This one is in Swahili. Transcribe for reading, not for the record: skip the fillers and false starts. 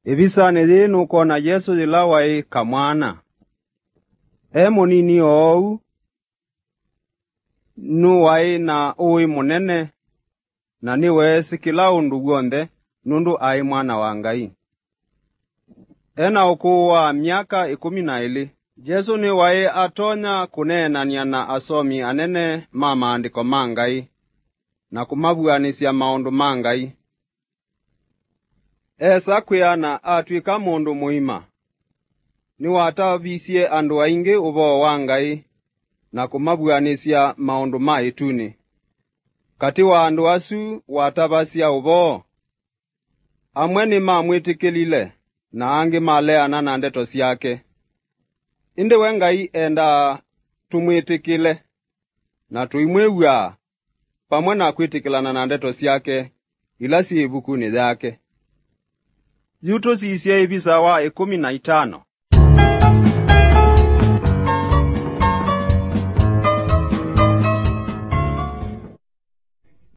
Ibisa nili nukona Yesu zilawai kamwana. Munini ou nuwai na ui munene na niwe sikila undu gwonde nundu ai mwana wa Ngai. Ena ukuwa miaka 12 Yesu ni wai atonya kunenania na asomi anene maandiko ma Ngai na kumabuanisya maundu ma Ngai. Sakwiana atwika mundu muima. Ni watavisye andu aingi ubo wa Ngai na kumabuanisya maundu ma ituni. Kati wa andu asu watabasya ubo. Amwe ni mamwitikilile na angi maleana na ndeto syake. Inde we Ngai enda tumwitikile na tuimwewa pamwe na kwitikilana na ndeto syake ila si ibukuni yake. Yuto sisye ibisa wa 15.